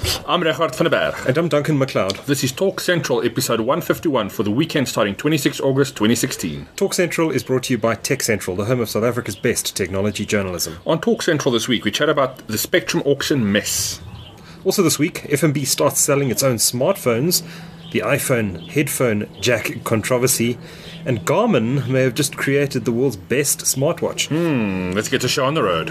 I'm Regardt van der Berg. And I'm Duncan McLeod. This is Talk Central, episode 151 for the weekend starting 26 August 2016. Talk Central is brought to you by Tech Central, the home of South Africa's best technology journalism. On Talk Central this week, we chat about the Spectrum auction mess. Also this week, FNB starts selling its own smartphones, the iPhone headphone jack controversy, and Garmin may have just created the world's best smartwatch. Let's get the show on the road.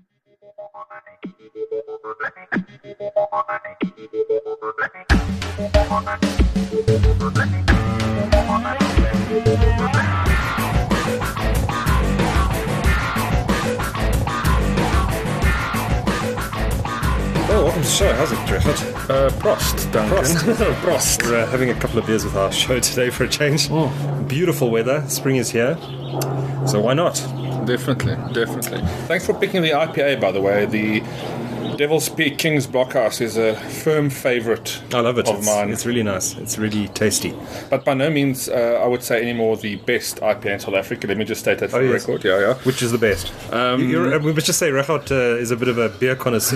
Oh, welcome to the show. How's it, Regardt? Prost, Duncan. Prost. We're having a couple of beers with our show today for a change. Beautiful weather. Spring is here. So why not? Definitely. Thanks for picking the IPA, by the way. The Devil's Peak King's Blockhouse is a firm favourite I love it. of mine. It's really nice. It's really tasty. But by no means, I would say anymore the best IPA in South Africa. Let me just state that for the yes. record. Yeah. Which is the best? We must just say Regardt is a bit of a beer connoisseur.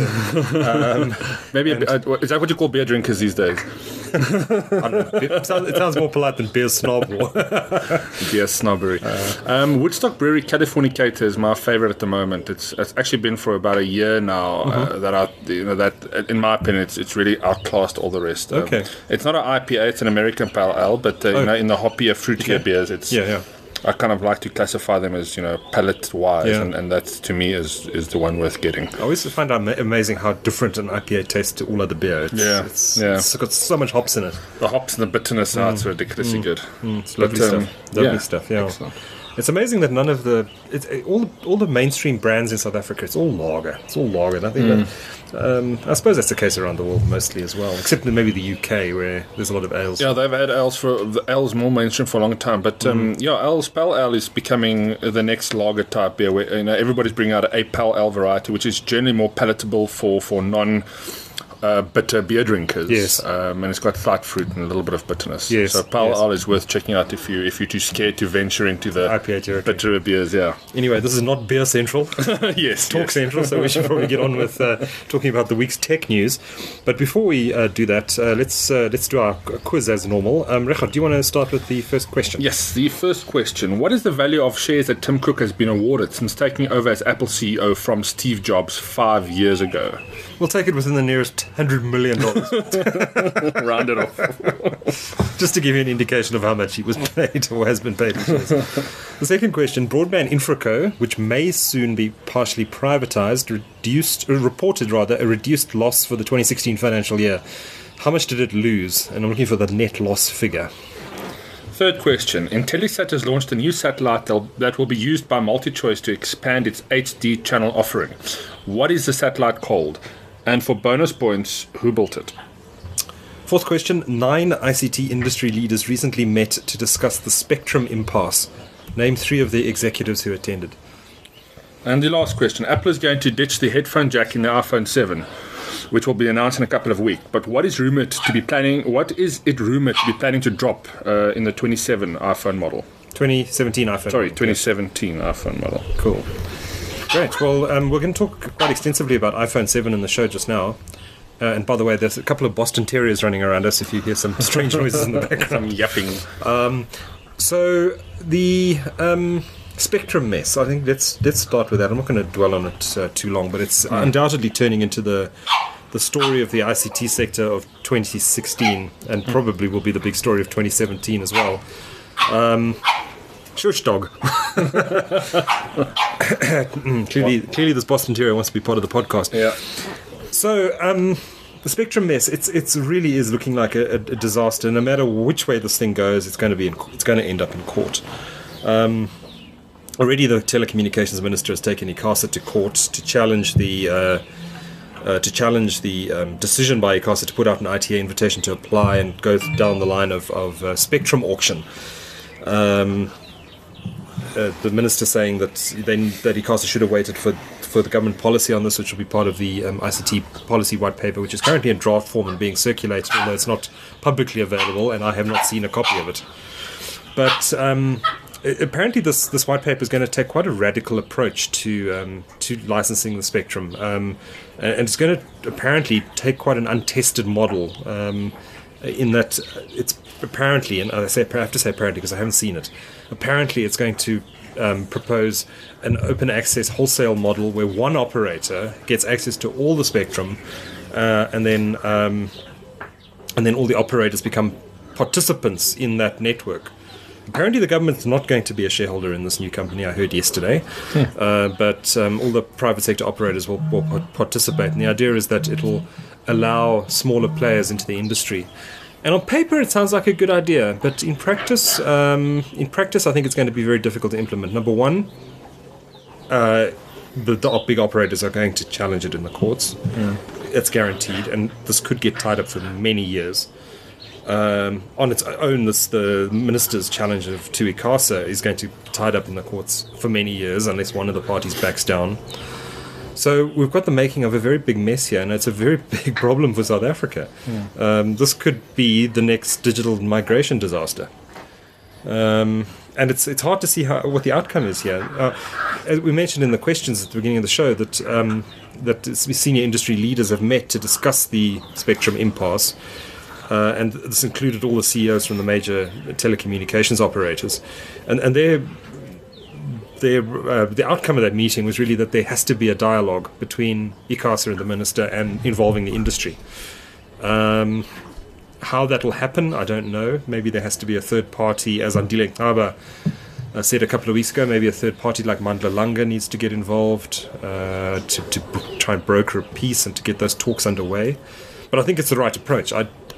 Maybe is that what you call beer drinkers these days? I don't know. It sounds more polite than beer snob. Beer snobbery. Woodstock Brewery Californicator is my favourite at the moment. It's actually been for about a year now. That in my opinion, it's really outclassed all the rest. Okay. It's not an IPA; it's an American Pale Ale. But in the hoppier, fruitier beers, it's I kind of like to classify them as palate-wise, and that to me is the one worth getting. I always find it amazing how different an IPA tastes to all other beer. It's got so much hops in it. The hops and the bitterness are it's ridiculously good. It's lovely stuff. Lovely stuff. Yeah. Excellent. It's amazing that none of all the mainstream brands in South Africa, it's all lager. And I think that, I suppose that's the case around the world mostly as well, except in maybe the UK where there's a lot of ales. Yeah, they've had ales more mainstream for a long time, but ales, Pale Ale is becoming the next lager type beer where everybody's bringing out a Pale Ale variety, which is generally more palatable for non bitter beer drinkers. Yes. And it's got light fruit and a little bit of bitterness. Yes. So Pale Ale is worth checking out if you're too scared to venture into the IPA territory. bitterer beers. Yeah. Anyway, this is not Beer Central. Yes. Talk Central, so we should probably get on with talking about the week's tech news. But before we do that, let's do our quiz as normal. Regardt, do you want to start with the first question? Yes, the first question. What is the value of shares that Tim Cook has been awarded since taking over as Apple CEO from Steve Jobs 5 years ago? We'll take it within the nearest $100 million. Round it off. Just to give you an indication of how much he was paid or has been paid. The second question, Broadband Infraco, which may soon be partially privatized, reported a reduced loss for the 2016 financial year. How much did it lose? And I'm looking for the net loss figure. Third question. Intellisat has launched a new satellite that will be used by MultiChoice to expand its HD channel offering. What is the satellite called? And for bonus points, who built it? Fourth question. 9 ICT industry leaders recently met to discuss the Spectrum impasse. Name 3 of the executives who attended. And the last question. Apple is going to ditch the headphone jack in the iPhone 7, which will be announced in a couple of weeks. But what is it rumored to be planning to drop in the 27 iPhone model? 2017 iPhone. Sorry, 2017 iPhone model. Cool. Great. Well, we're going to talk quite extensively about iPhone 7 in the show just now. And by the way, there's a couple of Boston Terriers running around us if you hear some strange noises in the background. Some yapping. So the Spectrum mess, I think let's start with that. I'm not going to dwell on it too long, but it's undoubtedly turning into the story of the ICT sector of 2016 and probably will be the big story of 2017 as well. Shush dog. Clearly this Boston Terrier wants to be part of the podcast. Yeah. So, the Spectrum mess, it's really is looking like a disaster. No matter which way this thing goes, it's going to end up in court. Already the telecommunications minister has taken ICASA to court to challenge the decision by ICASA to put out an ITA invitation to apply and go down the line of Spectrum auction. The minister saying that ICASA should have waited for the government policy on this, which will be part of the ICT policy white paper, which is currently in draft form and being circulated, although it's not publicly available, and I have not seen a copy of it. But apparently this white paper is going to take quite a radical approach to licensing the spectrum, and it's going to apparently take quite an untested model. In that it's apparently, and I have to say apparently because I haven't seen it. Apparently, it's going to propose an open access wholesale model where one operator gets access to all the spectrum, and then all the operators become participants in that network. Apparently, the government's not going to be a shareholder in this new company, I heard yesterday, but all the private sector operators will participate. And the idea is that it will allow smaller players into the industry. And on paper, it sounds like a good idea, but in practice, I think it's going to be very difficult to implement. Number one, the big operators are going to challenge it in the courts. It's guaranteed, and this could get tied up for many years. On its own, the minister's challenge to ICASA is going to be tied up in the courts for many years unless one of the parties backs down. So we've got the making of a very big mess here, and it's a very big problem for South Africa. This could be the next digital migration disaster. And it's hard to see what the outcome is here. As we mentioned in the questions at the beginning of the show, that senior industry leaders have met to discuss the spectrum impasse. And this included all the CEOs from the major telecommunications operators. And the outcome of that meeting was really that there has to be a dialogue between ICASA and the minister and involving the industry. How that will happen, I don't know. Maybe there has to be a third party, as Andile Ngaba said a couple of weeks ago, maybe a third party like Mandla Langa needs to get involved to try and broker a peace and to get those talks underway. But I think it's the right approach.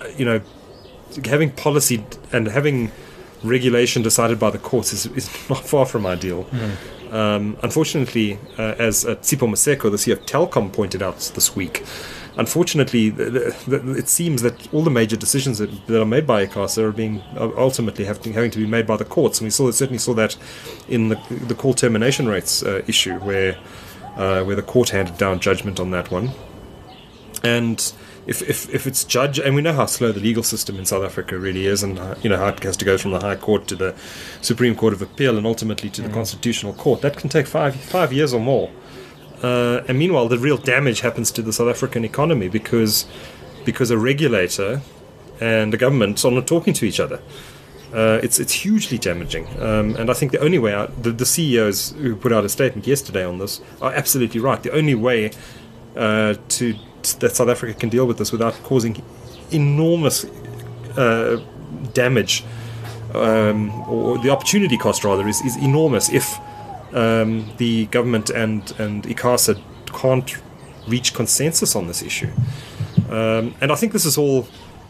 Having policy and having regulation decided by the courts is not far from ideal. Unfortunately, as Tsipho Maseko, the CEO of Telkom, pointed out this week, unfortunately, it seems that all the major decisions that are made by ICASA are ultimately having to be made by the courts, and we certainly saw that in the call termination rates issue, where the court handed down judgment on that one. And if it's judged, and we know how slow the legal system in South Africa really is, and how it has to go from the High Court to the Supreme Court of Appeal and ultimately to the Constitutional Court, that can take five years or more. And meanwhile, the real damage happens to the South African economy because a regulator and the government are not talking to each other. It's hugely damaging. And I think the only way out, the CEOs who put out a statement yesterday on this are absolutely right. The only way that South Africa can deal with this without causing enormous damage, or the opportunity cost rather, is enormous if the government and ICASA can't reach consensus on this issue. And I think this is all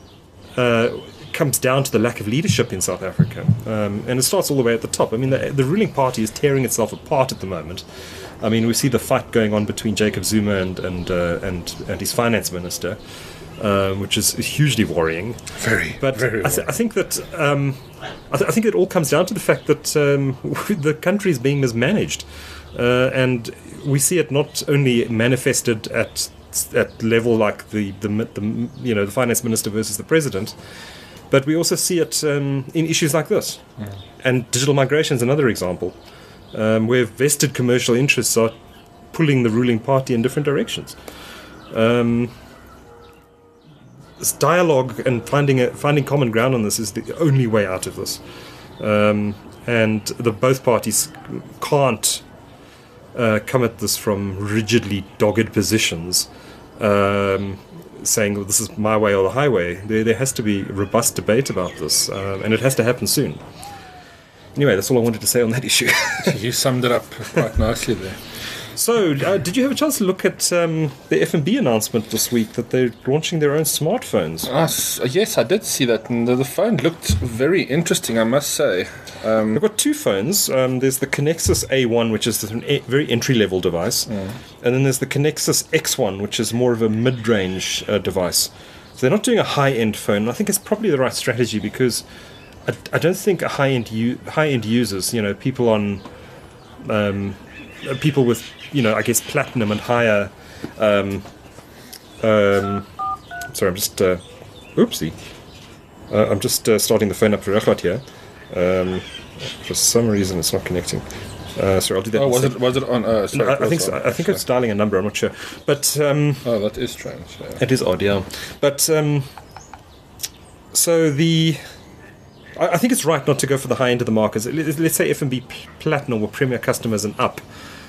comes down to the lack of leadership in South Africa, and it starts all the way at the top. I mean, the ruling party is tearing itself apart at the moment. I mean, we see the fight going on between Jacob Zuma and his finance minister, which is hugely worrying. Very worrying. I think that I think it all comes down to the fact that the country is being mismanaged, and we see it not only manifested at level like the finance minister versus the president, but we also see it in issues like this. And digital migration is another example. Where vested commercial interests are pulling the ruling party in different directions. This dialogue and finding common ground on this is the only way out of this. And both parties can't come at this from rigidly dogged positions, saying, well, this is my way or the highway. There has to be robust debate about this, and it has to happen soon. Anyway, that's all I wanted to say on that issue. You summed it up quite nicely there. So, did you have a chance to look at the FNB announcement this week that they're launching their own smartphones? Yes, I did see that, and the phone looked very interesting, I must say. They've got two phones. There's the Connexus A1, which is a very entry-level device, and then there's the Connexus X1, which is more of a mid-range device. So they're not doing a high-end phone, and I think it's probably the right strategy because I don't think high-end users, people on people with, I guess platinum and higher. Sorry, I'm just oopsie. I'm just starting the phone up for Rechlat here. For some reason, it's not connecting. Sorry, I'll do that. Oh, was it on? Sorry, No, I think so. I think it's dialing a number. I'm not sure, but Oh, that is strange. Yeah. it is odd, yeah. But so I think it's right not to go for the high end of the markets. Let's say F&B Platinum or Premier customers and up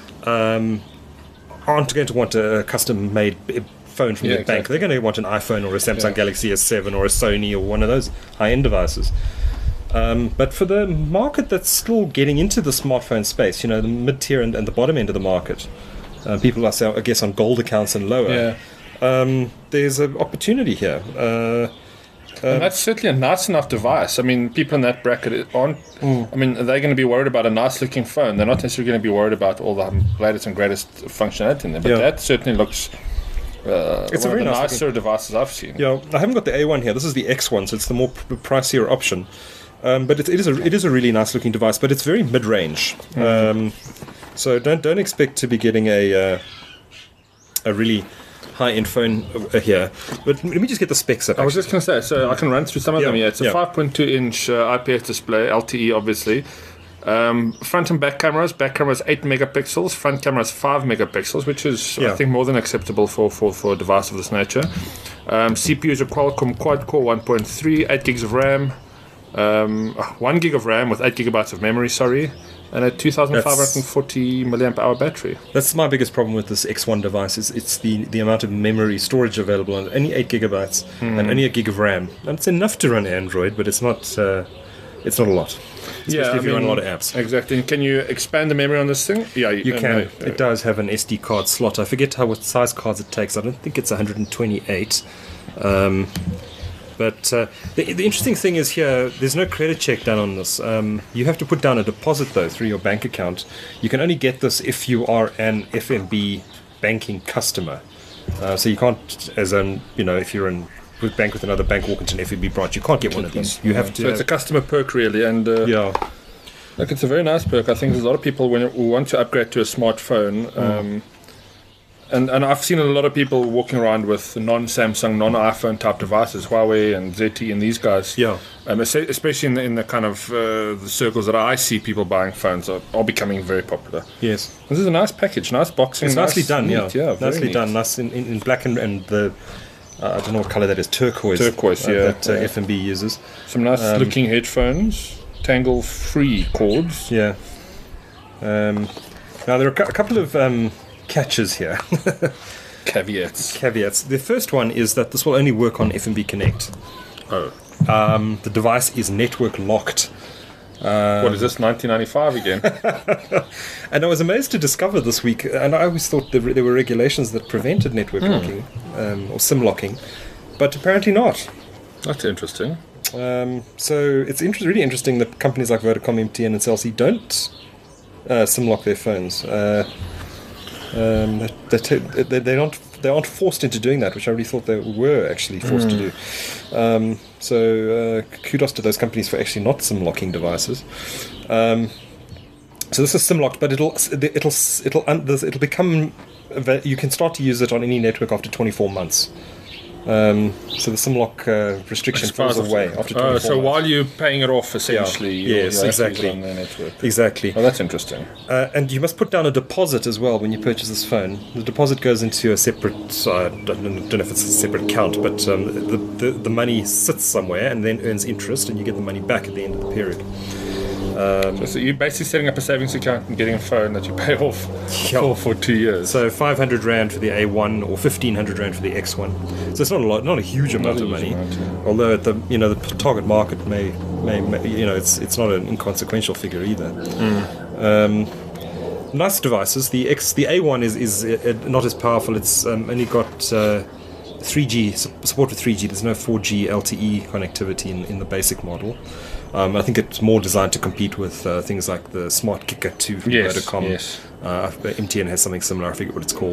aren't going to want a custom-made phone from Yeah, their bank. exactly. They're going to want an iPhone or a Samsung Yeah. Galaxy S7 or a Sony or one of those high-end devices. But for the market that's still getting into the smartphone space, the mid-tier and the bottom end of the market, people are, I guess, on gold accounts and lower, there's an opportunity here. And that's certainly a nice enough device. I mean, people in that bracket aren't. I mean, they're going to be worried about a nice looking phone. They're not necessarily going to be worried about all the latest and greatest functionality in there. But Yeah. that certainly looks. It's a one very of the nice nicer devices I've seen. Yeah, I haven't got the A1 here. This is the X1, so it's the more pricier option. But it is a really nice looking device, but it's very mid range. So don't expect to be getting a really high end phone here. But let me just get the specs up. I was actually. just going to say, so I can run through some of them here. It's a 5.2 inch IPS display, LTE obviously. Front and back cameras. Back camera is 8 megapixels. Front camera is 5 megapixels, which is I think more than acceptable for a device of this nature. CPU is a Qualcomm quad-core 1.3, 8 gigs of RAM, 1 gig of RAM with 8 gigabytes of memory. And a 2,540 milliamp hour battery. That's my biggest problem with this X1 device. It's the amount of memory storage available, and only 8 gigabytes and only a gig of RAM. And it's enough to run Android, but it's not a lot. Especially if you run a lot of apps. Exactly. And can you expand the memory on this thing? Yeah, You can. It does have an SD card slot. I forget what size cards it takes. I don't think it's 128. But the interesting thing is here, there's no credit check done on this. You have to put down a deposit, though, through your bank account. You can only get this if you are an FNB banking customer. So you can't, if you're in with bank with another bank, walk into an FNB branch, you can't get one of these. You have to. So it's a customer perk, really. And Look, it's a very nice perk. I think there's a lot of people who want to upgrade to a smartphone. And I've seen a lot of people walking around with non-Samsung, non-iPhone type devices, Huawei and ZTE and these guys. Yeah. Especially in the kind of the circles that I see people buying phones are becoming very popular. Yes. This is a nice package, nice boxing. It's nicely done, neat, yeah. very Nicely neat. done. Nice in black and the, I don't know what colour that is, turquoise. Turquoise, yeah. That F&B uses. Some nice looking headphones, tangle-free cords. Yeah. Now, there are a couple of catches here. Caveats. Caveats. The first one is that this will only work on F&B Connect. Oh. The device is network locked. What is this, 1995 again? And I was amazed to discover this week, and I always thought there were regulations that prevented network locking or SIM locking, but apparently not. That's interesting. So it's really interesting that companies like Vodacom, MTN, and Cell C don't SIM lock their phones. They aren't forced into doing that, which I really thought they were actually forced to do. So kudos to those companies for actually not SIM locking devices. So this is SIM locked, but it'll become. You can start to use it on any network after 24 months. So the SIM lock restriction falls away after 24 months. So while you're paying it off, essentially, Yes, you'll have to use exactly. it on their network. Exactly. Oh, that's interesting. And you must put down a deposit as well when you purchase this phone. The deposit goes into a separate, I don't know if it's a separate account, but the money sits somewhere and then earns interest, and you get the money back at the end of the period. So you're basically setting up a savings account and getting a phone that you pay off for 2 years. So 500 Rand for the A1 or 1,500 Rand for the X1. So it's not a lot, not a huge amount of money. Although at the target market may it's not an inconsequential figure either. Nice devices. The A1 is not as powerful. It's only got 3G support for 3G. There's no 4G LTE connectivity in the basic model. I think it's more designed to compete with things like the Smart Kicker 2 from Vodacom. Yes. MTN has something similar. I forget what it's called.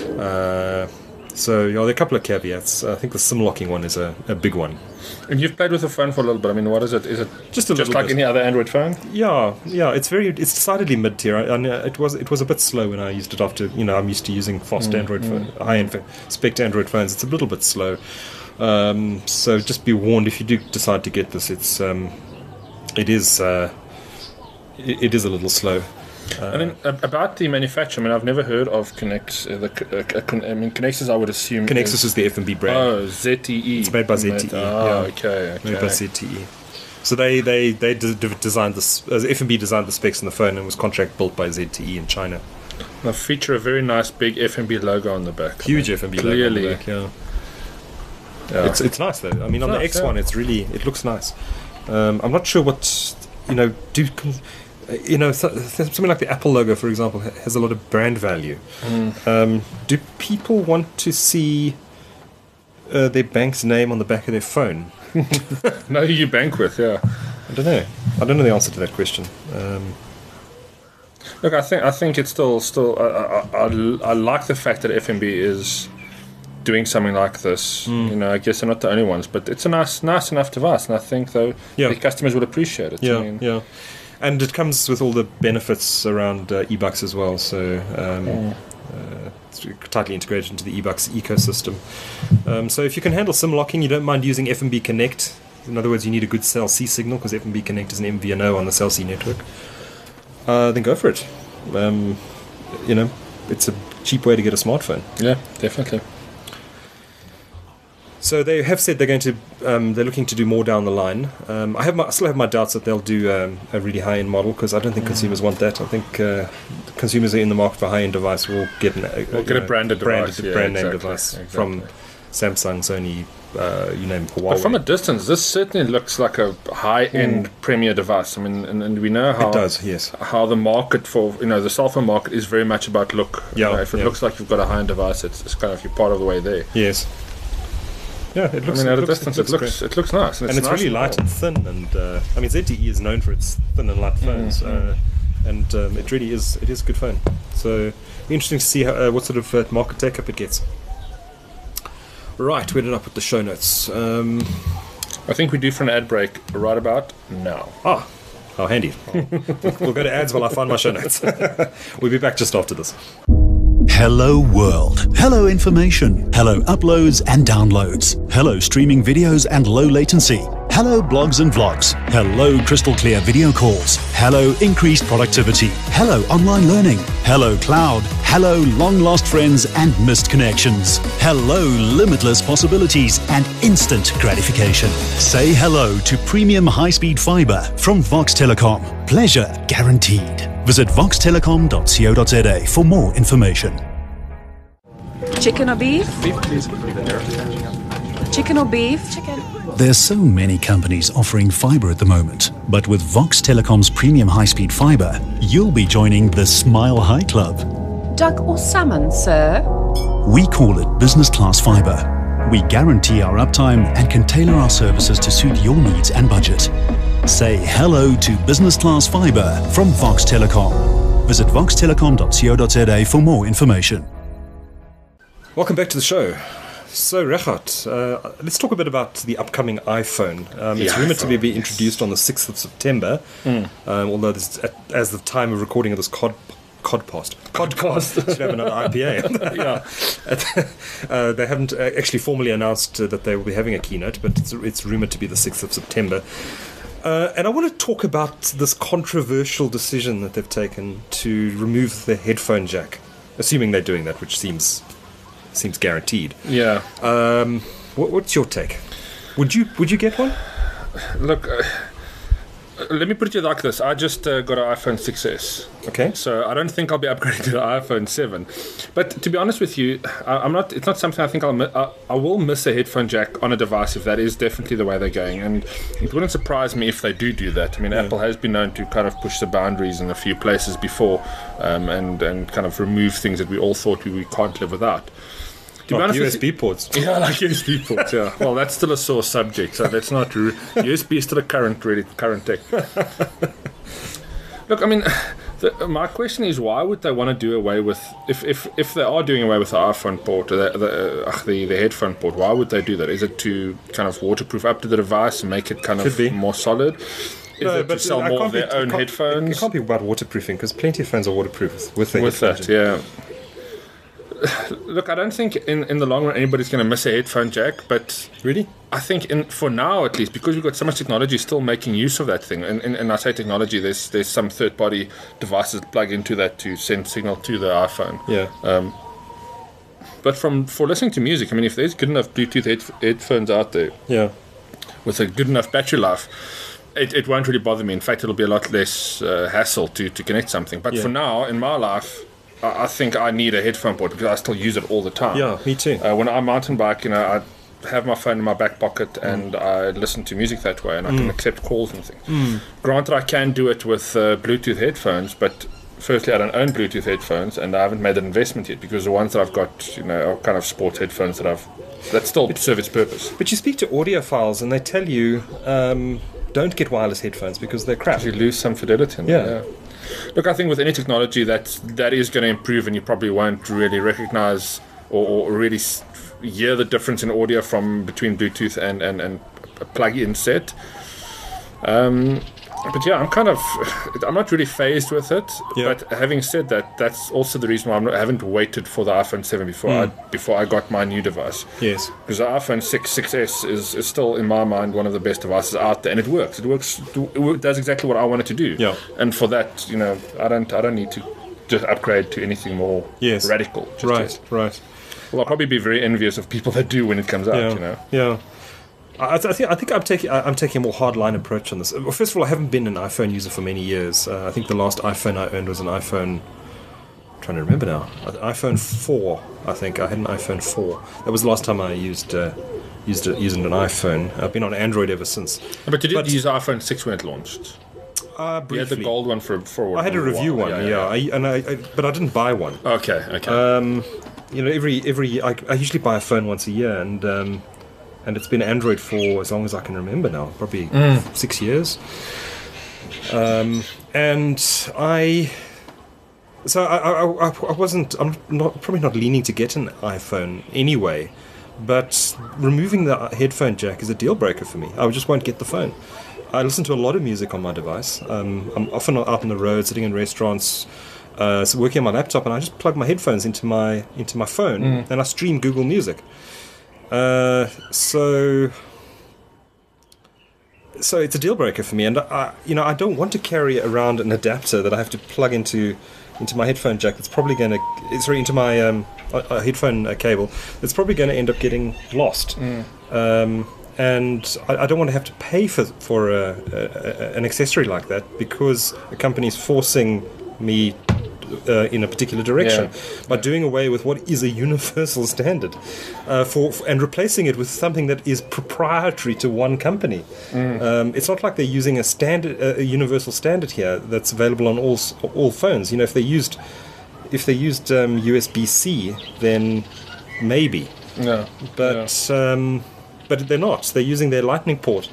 So there are a couple of caveats. I think the SIM locking one is a big one. And you've played with the phone for a little bit. I mean, what is it? Is it Just a little like bit. any other Android phone? Yeah. It's decidedly mid tier. It was a bit slow when I used it after. I'm used to using fast Android phone, high end spec Android phones. It's a little bit slow. So just be warned if you do decide to get this. It is it is a little slow. And then about the manufacturer, I mean, I've never heard of Connex. Connexus, I would assume. Connexus is the FMB brand. Oh, ZTE. It's made by ZTE. Okay. Made by ZTE. So they designed this. FMB designed the specs on the phone and was contract built by ZTE in China. They feature a very nice big FMB logo on the back. Huge FMB logo on the back. Yeah. It's nice though. I mean, on the X1, it looks nice. I'm not sure what something like the Apple logo, for example, has a lot of brand value. Do people want to see their bank's name on the back of their phone? Know who you bank with, yeah. I don't know. I don't know the answer to that question. Look, I think it's still. I like the fact that FMB is doing something like this. I guess they're not the only ones, but it's a nice enough device, and I think though the customers would appreciate it. Yeah. And it comes with all the benefits around eBucks as well, so it's tightly integrated into the eBucks ecosystem. So if you can handle SIM locking, you don't mind using FMB Connect. In other words, you need a good Cell C signal because FMB Connect is an MVNO on the Cell C network. Then go for it. It's a cheap way to get a smartphone. Yeah, definitely. So they have said they're looking to do more down the line. I still have my doubts that they'll do a really high-end model because I don't think consumers want that. I think consumers are in the market for a high-end device will get a branded device, brand name device from Samsung, Sony, you name Huawei. But from a distance, this certainly looks like a high-end premier device. I mean, and we know how it does. Yes, how the market for the cell phone market is very much about look. If it looks like you've got a high-end device, it's kind of you're part of the way there. Yes. Yeah, it looks. At a distance, it looks nice, and it's really light and thin. And ZTE is known for its thin and light phones, and it really is. It is a good phone. So interesting to see what sort of market take-up it gets. Right, where did I put the show notes? I think we do for an ad break right about now. How handy! We'll go to ads while I find my show notes. We'll be back just after this. Hello world. Hello information. Hello uploads and downloads. Hello streaming videos and low latency. Hello blogs and vlogs. Hello crystal clear video calls. Hello increased productivity. Hello online learning. Hello cloud. Hello long lost friends and missed connections. Hello limitless possibilities and instant gratification. Say hello to premium high-speed fiber from Vox Telecom. Pleasure guaranteed. Visit voxtelecom.co.za for more information. Chicken or beef? Beef, please. Chicken or beef? Chicken. There's so many companies offering fiber at the moment, but with Vox Telecom's premium high-speed fiber, you'll be joining the Smile High Club. Duck or salmon, sir? We call it business class fiber. We guarantee our uptime and can tailor our services to suit your needs and budget. Say hello to business class fiber from Vox Telecom. Visit voxtelecom.co.za for more information. Welcome back to the show. So, Regardt, let's talk a bit about the upcoming iPhone. It's rumored to be introduced on the 6th of September, although as the time of recording of this podcast should have another IPA. They haven't actually formally announced that they will be having a keynote, but it's rumored to be the 6th of September. And I want to talk about this controversial decision that they've taken to remove the headphone jack, assuming they're doing that, which seems guaranteed. Yeah. What's your take? Would you get one? Look, let me put it to you like this. I just got an iPhone 6s. Okay. So I don't think I'll be upgrading to the iPhone 7. But to be honest with you, I'm not. It's not something I think I will miss a headphone jack on a device if that is definitely the way they're going. And it wouldn't surprise me if they do that. I mean, Apple has been known to kind of push the boundaries in a few places before, and kind of remove things that we all thought we can't live without. To be honest USB ports. Yeah, like USB ports, yeah. Well, that's still a sore subject, so that's not true. USB is still a current tech. Look, I mean, my question is, why would they want to do away with, if they are doing away with the iPhone port, the headphone port, why would they do that? Is it to kind of waterproof up to the device and make it kind of more solid? Is it to sell more of their own headphones? It can't be about waterproofing, because plenty of phones are waterproof with the with that, yeah. Look, I don't think in the long run anybody's going to miss a headphone jack, but Really? I think for now at least, because we've got so much technology still making use of that thing, and I say technology, there's some third-party devices that plug into that to send signal to the iPhone. Yeah. But for listening to music, I mean, if there's good enough Bluetooth headphones out there Yeah. with a good enough battery life, it won't really bother me. In fact, it'll be a lot less hassle to connect something. But Yeah. for now, in my life, I think I need a headphone port because I still use it all the time. Yeah, me too. When I mountain bike, I have my phone in my back pocket and I listen to music that way, and I can accept calls and things. Granted, I can do it with Bluetooth headphones, but firstly, I don't own Bluetooth headphones, and I haven't made an investment yet because the ones that I've got, are kind of sports headphones that still serve its purpose. But you speak to audiophiles and they tell you don't get wireless headphones because they're crap. You lose some fidelity in Yeah. there, Look, I think with any technology that is going to improve, and you probably won't really recognize or really hear the difference in audio between Bluetooth and a plug-in set. But yeah, I'm not really phased with it. Yeah. But having said that, that's also the reason why I haven't waited for the iPhone 7 before I got my new device. Yes. Because the iPhone 6S is still, in my mind, one of the best devices out there, and it works. It does exactly what I want it to do. Yeah. And for that, I don't need to just upgrade to anything more Yes. radical. Just Right, yet. right. Well, I'll probably be very envious of people that do when it comes out. Yeah. I think I'm taking a more hardline approach on this. Well, first of all, I haven't been an iPhone user for many years. I think the last iPhone I owned was an iPhone. I'm trying to remember now. iPhone 4. I think I had an iPhone 4. That was the last time I used an iPhone. I've been on Android ever since. But you did use iPhone 6 when it launched. You had the Briefly. gold one for I had a review one, yeah. But I didn't buy one. Okay. I usually buy a phone once a year, and it's been Android for as long as I can remember now, probably 6 years. I'm probably not leaning to get an iPhone anyway, but removing the headphone jack is a deal breaker for me. I just won't get the phone. I listen to a lot of music on my device. I'm often out on the road, sitting in restaurants, working on my laptop, and I just plug my headphones into my phone, and I stream Google Music. So it's a deal breaker for me, and I don't want to carry around an adapter that I have to plug into my headphone jack. It's probably going to into my headphone cable. It's probably going to end up getting lost. And I don't want to have to pay for an accessory like that because a company is forcing me in a particular direction by doing away with what is a universal standard and replacing it with something that is proprietary to one company. It's not like they're using a universal standard here that's available on all phones. If they used USB-C, then maybe. Yeah. But they're not. They're using their Lightning port.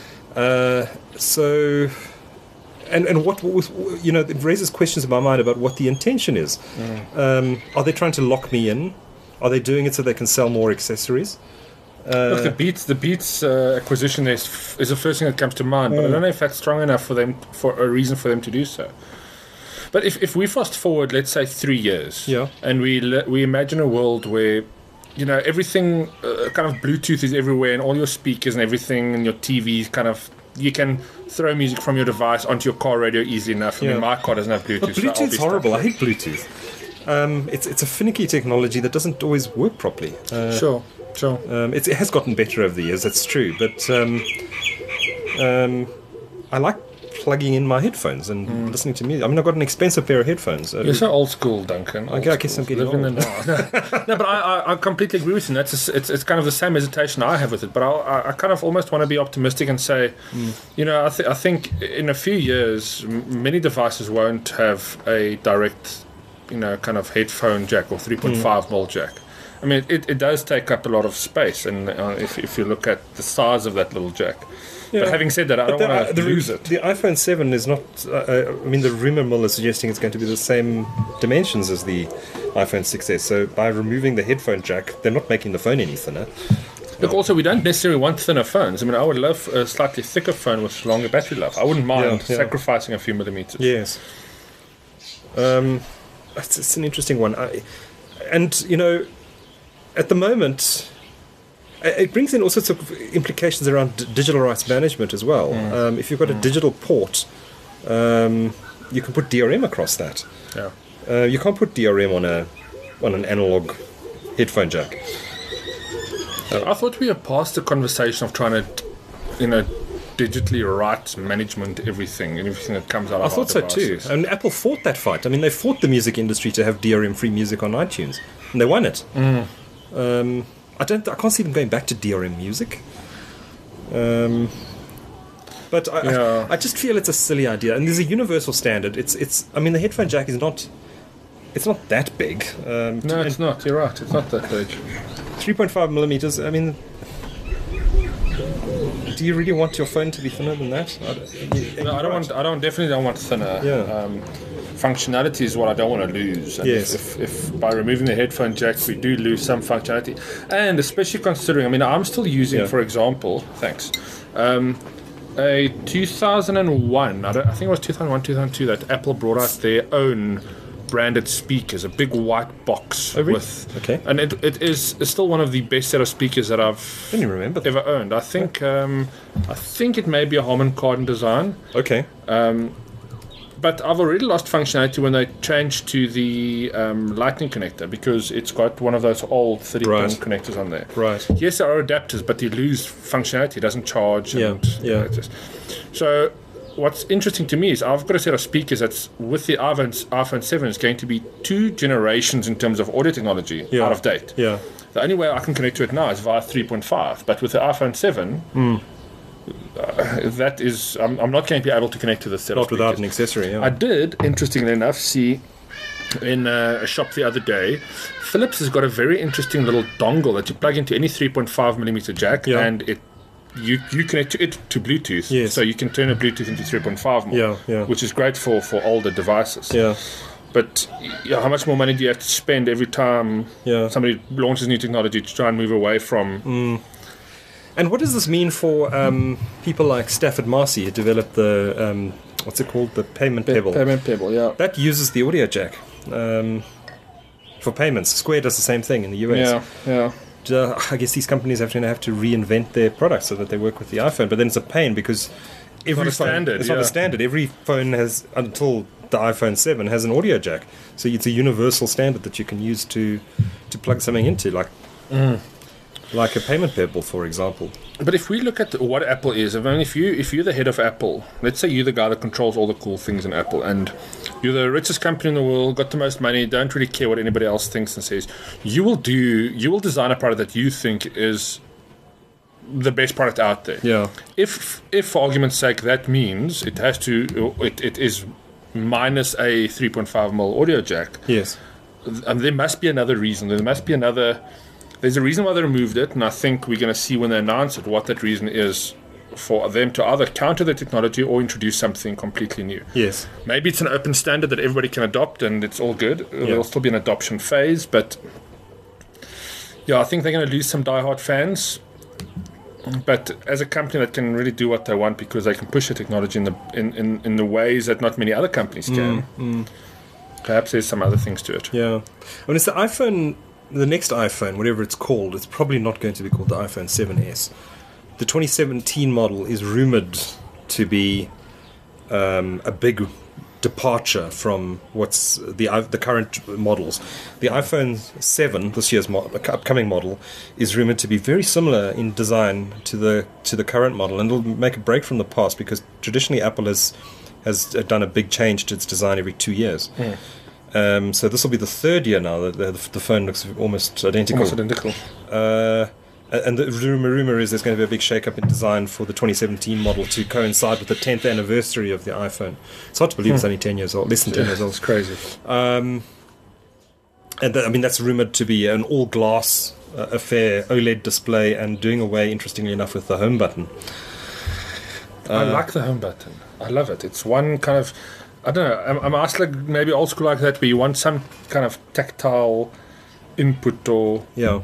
And what was, it raises questions in my mind about what the intention is. Are they trying to lock me in? Are they doing it so they can sell more accessories? Look, the Beats acquisition is the first thing that comes to mind, but I don't know if that's strong enough for a reason for them to do so. But if we fast forward, let's say 3 years, and we imagine a world where everything kind of Bluetooth is everywhere, and all your speakers and everything, and your TV you can throw music from your device onto your car radio easily enough. I mean, my car doesn't have Bluetooth. But Bluetooth's horrible. I hate Bluetooth. It's a finicky technology that doesn't always work properly. Sure. It has gotten better over the years, that's true. But I like plugging in my headphones and listening to music. I mean, I've got an expensive pair of headphones. You're so old school, Duncan. I guess I'm getting old. No, but I completely agree with you. It's kind of the same hesitation I have with it. But I kind of almost want to be optimistic and say, I think in a few years, many devices won't have a direct, kind of headphone jack or 3.5mm jack. I mean, it does take up a lot of space, and if you look at the size of that little jack. Yeah. But having said that, I don't want to lose it. The iPhone 7 is not... the rumor mill is suggesting it's going to be the same dimensions as the iPhone 6S. So by removing the headphone jack, they're not making the phone any thinner. Look, also, we don't necessarily want thinner phones. I mean, I would love a slightly thicker phone with longer battery life. I wouldn't mind sacrificing a few millimeters. Yes. It's an interesting one. and at the moment, it brings in all sorts of implications around digital rights management as well. If you've got a digital port, you can put DRM across that. Yeah. You can't put DRM on an analog headphone jack. I thought we were past the conversation of trying to, digitally rights management everything that comes out of I thought so too. devices. And Apple fought that fight. I mean, they fought the music industry to have DRM-free music on iTunes, and they won it. I can't see them going back to DRM music. But I just feel it's a silly idea. And there's a universal standard. I mean, the headphone jack is not. It's not that big. No, it's not. You're right. It's not that big. 3.5 millimeters. I mean, do you really want your phone to be thinner than that? No, I definitely don't want thinner. Yeah. Functionality is what I don't want to lose. And Yes. if by removing the headphone jack we do lose some functionality, and especially considering, I mean, I'm still using, for example, a 2001. I think it was 2001, 2002 that Apple brought out their own branded speakers, a big white box with. Okay. And it is still one of the best set of speakers that I've Didn't even remember that. ever owned. I think it may be a Harman Kardon design. Okay. But I've already lost functionality when they changed to the Lightning connector because it's got one of those old 30-pin Right. connectors on there. Right. Yes, there are adapters, but you lose functionality. It doesn't charge. Yeah, yeah. So what's interesting to me is I've got a set of speakers that's with the iPhone 7 is going to be 2 generations in terms of audio technology out of date. Yeah. The only way I can connect to it now is via 3.5. But with the iPhone 7... that is, I'm not going to be able to connect to the set of Not without speakers. an accessory. Yeah. I did, interestingly enough, see in a shop the other day, Philips has got a very interesting little dongle that you plug into any 3.5mm jack, Yeah. and you connect to it to Bluetooth. Yes. So you can turn a Bluetooth into 3.5 more, Yeah, yeah. which is great for older devices. Yeah. But how much more money do you have to spend every time somebody launches new technology to try and move away from... And what does this mean for people like Stafford Marcy, who developed the what's it called, the Payment Pebble? Payment Pebble, yeah. That uses the audio jack for payments. Square does the same thing in the US. Yeah. I guess these companies have to reinvent their products so that they work with the iPhone. But then it's a pain because every not a phone, standard, it's not a standard. Every phone has, until the iPhone 7, has an audio jack. So it's a universal standard that you can use to plug something into, like a Payment Pebble, for example. But if we look at what Apple is, I mean, if you're the head of Apple, let's say you're the guy that controls all the cool things in Apple, and you're the richest company in the world, got the most money, don't really care what anybody else thinks and says, you will design a product that you think is the best product out there. Yeah. If for argument's sake that means it is minus a 3.5mm audio jack, Yes. there must be another reason. There's a reason why they removed it, and I think we're going to see when they announce it what that reason is for them to either counter the technology or introduce something completely new. Yes. Maybe it's an open standard that everybody can adopt and it's all good. There'll still be an adoption phase, but I think they're going to lose some diehard fans. But as a company that can really do what they want because they can push the technology in the ways that not many other companies can, perhaps there's some other things to it. Yeah. When it's the iPhone, the next iPhone, whatever it's called, it's probably not going to be called the iPhone 7S. The 2017 model is rumored to be a big departure from what's the current models. The iPhone 7, this year's upcoming model, is rumored to be very similar in design to the current model, and it'll make a break from the past because traditionally Apple has done a big change to its design every 2 years. So this will be the third year now that the phone looks almost identical. And the rumor is there's going to be a big shake-up in design for the 2017 model to coincide with the 10th anniversary of the iPhone. It's hard to believe it's only 10 years old, less than 10 years old. It's crazy. And that's rumored to be an all-glass affair, OLED display, and doing away, interestingly enough, with the home button. I like the home button. I love it. It's one kind of... I don't know. I'm asked like maybe old school like that, where you want some kind of tactile input or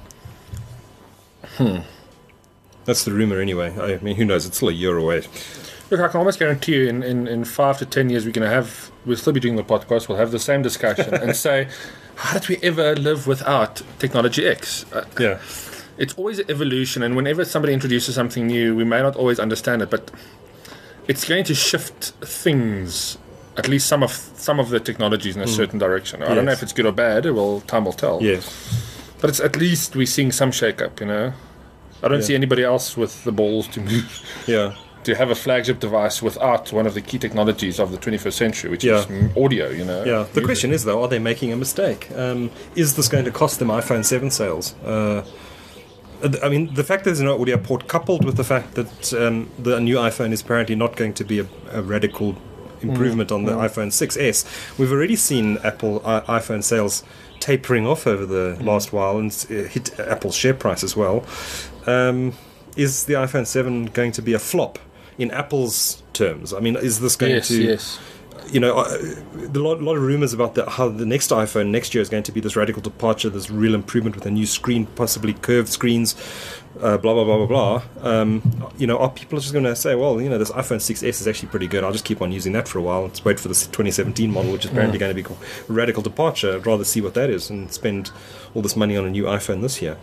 That's the rumor anyway. I mean, who knows? It's still a year away. Look, I can almost guarantee you in 5 to 10 years we'll still be doing the podcast, we'll have the same discussion and say how did we ever live without technology X? Yeah. It's always an evolution, and whenever somebody introduces something new, we may not always understand it, but it's going to shift things, at least some of the technologies in a certain direction. I don't know if it's good or bad. Well, time will tell. Yes. But it's at least we're seeing some shake-up, you know. I don't see anybody else with the balls Yeah. to have a flagship device without one of the key technologies of the 21st century, which is audio, you know. Yeah. The question is, though, are they making a mistake? Is this going to cost them iPhone 7 sales? I mean, the fact there's no audio port, coupled with the fact that the new iPhone is apparently not going to be a radical improvement on the iPhone 6S, we've already seen Apple iPhone sales tapering off over the last while and hit Apple's share price as well. Is the iPhone 7 going to be a flop in Apple's terms? I mean, is this going to... Yes. You know, a lot of rumors about how the next iPhone next year is going to be this radical departure, this real improvement with a new screen, possibly curved screens, blah, blah, blah, blah, blah. You know, are people just going to say, well, you know, this iPhone 6S is actually pretty good. I'll just keep on using that for a while. Let's wait for the 2017 model, which is apparently going to be a radical departure. I'd rather see what that is and spend all this money on a new iPhone this year.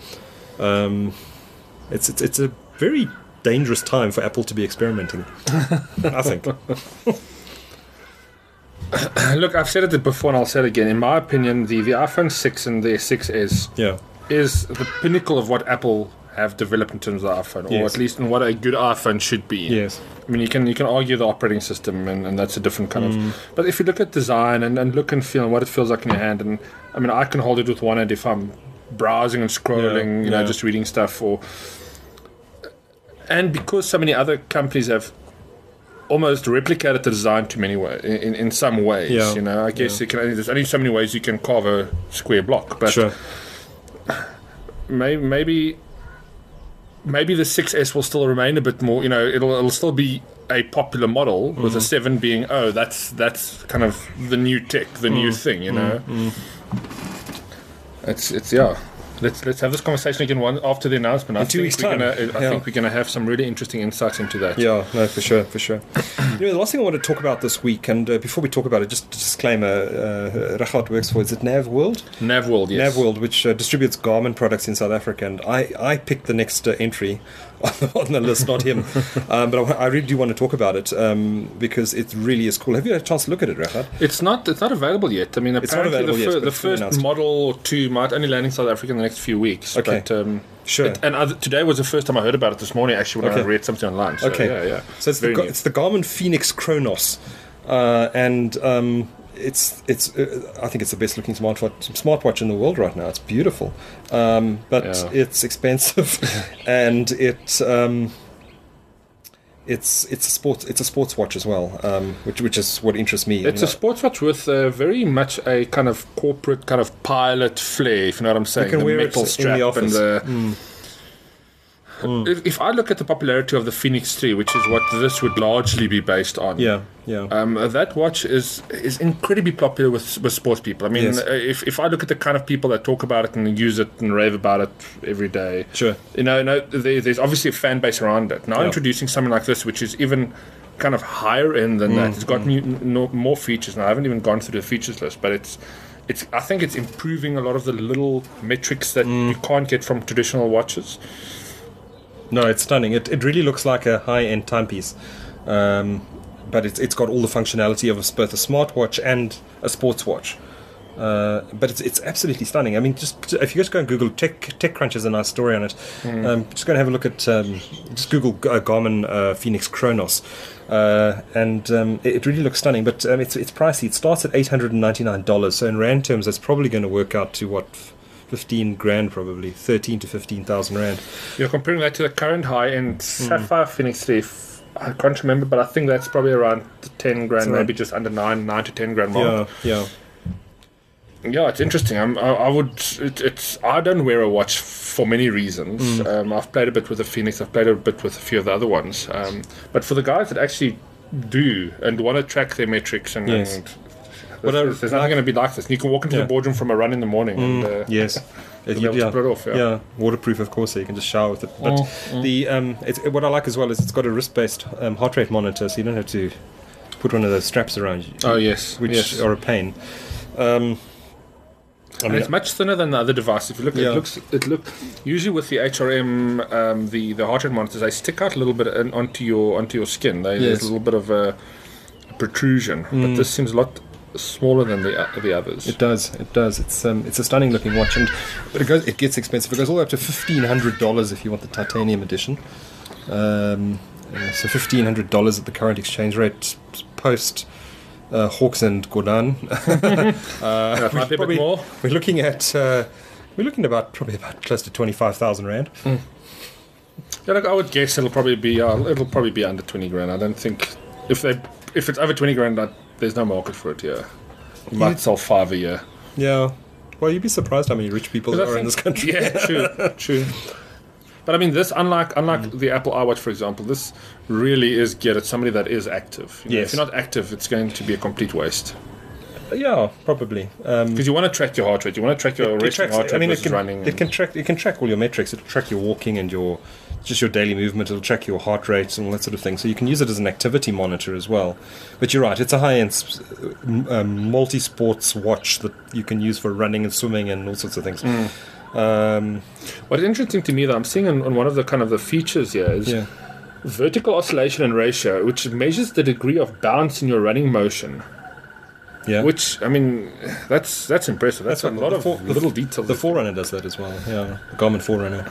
It's a very dangerous time for Apple to be experimenting, I think. Look, I've said it before and I'll say it again. In my opinion, the iPhone 6 and the 6S is the pinnacle of what Apple have developed in terms of the iPhone, or at least in what a good iPhone should be. Yes. I mean, you can argue the operating system, and that's a different kind of... But if you look at design and look and feel and what it feels like in your hand, and I mean, I can hold it with one hand if I'm browsing and scrolling, you know, just reading stuff, and because so many other companies have almost replicated the design to many ways, in some ways, you know. I guess there's only so many ways you can carve a square block, but maybe the 6S will still remain a bit more, you know, it'll still be a popular model, with the 7 being, that's kind of the new tech, the new thing, you know. It's Let's have this conversation again after the announcement. I think we're gonna have some really interesting insights into that. Yeah, no, for sure. You know, the last thing I want to talk about this week, and before we talk about it, just a disclaimer: Rachad works for, is it NavWorld? NavWorld, yes. NavWorld, which distributes Garmin products in South Africa, and I picked the next entry on the list, not him. But I really do want to talk about it because it really is cool. Have you had a chance to look at it, Rachad? It's not available yet. I mean, apparently the first model or two might only land in South Africa in the next few weeks. Okay. But, sure. Today was the first time I heard about it this morning, actually, when I read something online. So, yeah. So it's the Garmin Phoenix Chronos, and it's I think it's the best looking smartwatch in the world right now. It's beautiful, but it's expensive, and it's a sports watch as well, which is what interests me. It's a sports watch with very much a kind of corporate kind of pilot flair, if you know what I'm saying. You can wear metal strap in the office. And if I look at the popularity of the Phoenix 3, which is what this would largely be based on, that watch is incredibly popular with sports people. I mean, if I look at the kind of people that talk about it and use it and rave about it every day, you know, there's obviously a fan base around it. Now introducing something like this, which is even kind of higher end than that, it's got more features. Now I haven't even gone through the features list, but I think it's improving a lot of the little metrics that you can't get from traditional watches. No, it's stunning. It really looks like a high-end timepiece, but it's got all the functionality of both a smartwatch and a sports watch. But it's absolutely stunning. I mean, just if you just go and Google TechCrunch has a nice story on it. Just go and have a look at just Google Garmin Phoenix Chronos, and it really looks stunning. But it's pricey. It starts at $899. So in rand terms, that's probably going to work out to what? 15 grand, probably 13 to 15,000 rand. You're comparing that to the current high-end Sapphire Phoenix 3. I can't remember, but I think that's probably around 10 grand, maybe just under 9 to 10 grand mark. Yeah, it's interesting. I don't wear a watch for many reasons. I've played a bit with the Phoenix. I've played a bit with a few of the other ones. But for the guys that actually do and want to track their metrics and there's nothing going to be like this. You can walk into the boardroom from a run in the morning. And, waterproof, of course, so you can just shower with it. But what I like as well is it's got a wrist-based heart rate monitor, so you don't have to put one of those straps around you. Oh yes, which are a pain. And it's much thinner than the other device. If you look, it looks usually with the HRM, the heart rate monitors, they stick out a little bit onto your skin. There's a little bit of a protrusion, but this seems a lot smaller than the others. It does. It's a stunning looking watch, but it gets expensive. It goes all the way up to $1,500 if you want the titanium edition. So $1,500 at the current exchange rate post Hawks and Gordon. Might be a bit more. We're looking about probably about close to 25,000 rand. Yeah, look, I would guess it'll probably be under 20 grand. I don't think if it's over 20 grand, there's no market for it here. You might sell 5 a year. Yeah. Well, you'd be surprised how many rich people there are in this country. Yeah, true. But I mean, this unlike the Apple iWatch, for example, this really is geared at somebody that is active. You know, if you're not active, it's going to be a complete waste. Yeah, probably. Because you want to track your heart rate. You want to track your resting heart rate versus running. It can track all your metrics. It'll track your walking and your daily movement. It'll track your heart rate and all that sort of thing. So you can use it as an activity monitor as well. But you're right, it's a high-end multi-sports watch that you can use for running and swimming and all sorts of things. What's interesting to me, though, I'm seeing on one of the kind of the features here is vertical oscillation and ratio, which measures the degree of bounce in your running motion. Yeah. Which, I mean, that's impressive. That's a lot of little details. The Forerunner does that as well. Yeah, the Garmin Forerunner.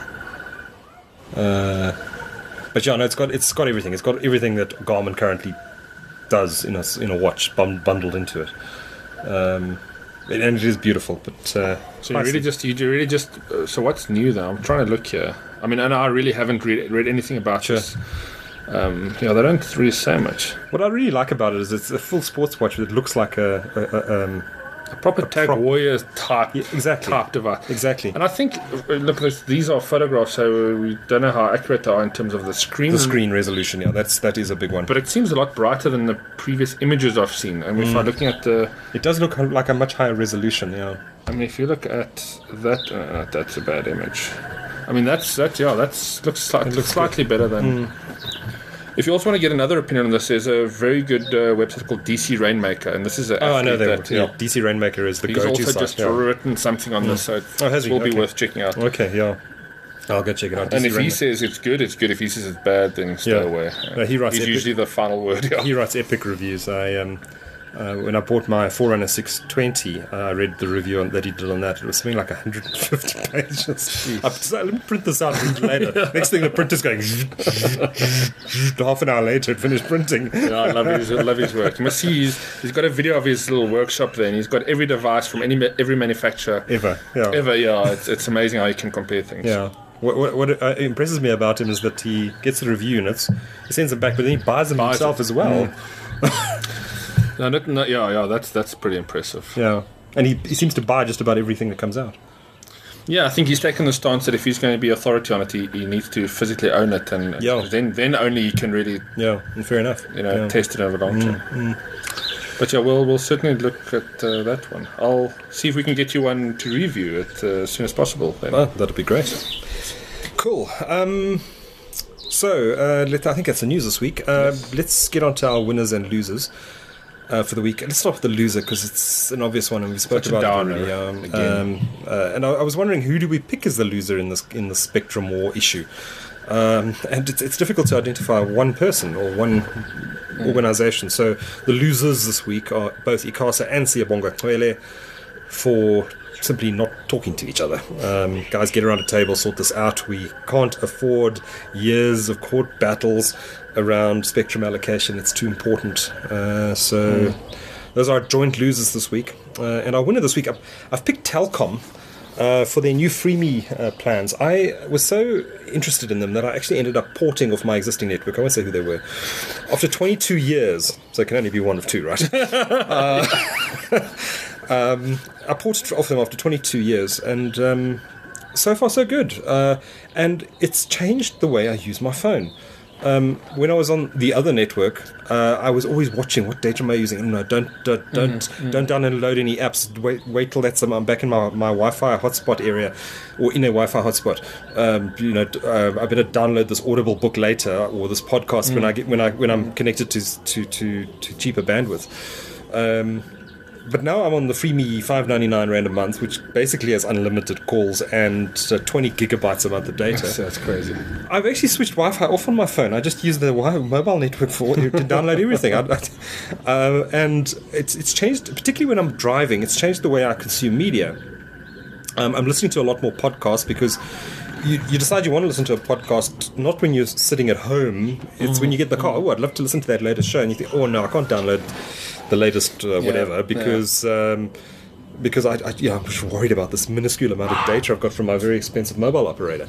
But yeah, no, it's got everything. It's got everything that Garmin currently does in a watch bundled into it. And it is beautiful. But so you really just so what's new though? I'm trying to look here. I mean, and I really haven't read anything about this. They don't really say much. What I really like about it is it's a full sports watch that looks like a proper Tag Heuer type device. Exactly. And I think, look, these are photographs, so we don't know how accurate they are in terms of the screen. The screen resolution, that is a big one. But it seems a lot brighter than the previous images I've seen. And if I'm looking at it does look like a much higher resolution, yeah. I mean, if you look at that, that's a bad image. I mean, that looks slightly better than... If you also want to get another opinion on this, there's a very good website called DC Rainmaker, and this is a DC Rainmaker is the go-to site. He's also just written something on this, so it will be worth checking out. Okay, yeah. I'll go check it out. And if he says it's good, it's good. If he says it's bad, then stay away. He's usually the final word. Yeah. He writes epic reviews. When I bought my Forerunner 620, I read the review that he did on that. It was something like 150 pages. Let me print this out later. Next thing, the printer's going... half an hour later, it finished printing. Yeah, I love his work. You must see he's got a video of his little workshop there, and he's got every device from every manufacturer. Ever, yeah. It's amazing how he can compare things. Yeah. What impresses me about him is that he gets the review units, he sends them back, but then he buys them himself as well. That's pretty impressive. Yeah, and he seems to buy just about everything that comes out. Yeah, I think he's taken the stance that if he's going to be authority on it, he needs to physically own it, and then only he can really fair enough. Test it over long term. But we'll certainly look at that one. I'll see if we can get you one to review it as soon as possible. Then. Oh, that'd be great. Cool. So I think that's the news this week. Let's get on to our winners and losers for the week. Let's start with the loser because it's an obvious one, and we spoke about it already. And I was wondering, who do we pick as the loser in the Spectrum War issue? And it's difficult to identify one person or one organisation. So the losers this week are both ICASA and Siyabonga Cwele for simply not talking to each other. Guys, get around a table, sort this out. We can't afford years of court battles around spectrum allocation. It's too important. So those are our joint losers this week. And our winner this week, I've picked Telkom for their new FreeMe plans. I was so interested in them that I actually ended up porting off my existing network. I won't say who they were. After 22 years, so it can only be one of two, right? I ported off them after 22 years, and so far so good. And it's changed the way I use my phone. When I was on the other network, I was always watching what data am I using. No, don't download any apps. Wait till I'm back in my Wi-Fi hotspot area, or in a Wi-Fi hotspot. I better download this Audible book later, or this podcast when I'm connected to cheaper bandwidth. but now I'm on the Freeme $5.99 a month, which basically has unlimited calls and 20 gigabytes a month of data. That's crazy. I've actually switched Wi-Fi off on my phone. I just use the mobile network to download everything. And it's changed, particularly when I'm driving. It's changed the way I consume media. I'm listening to a lot more podcasts because you decide you want to listen to a podcast not when you're sitting at home. It's when you get in the car. Oh, I'd love to listen to that latest show, and you think, oh no, I can't download the latest whatever because I'm just worried about this minuscule amount of data I've got from my very expensive mobile operator,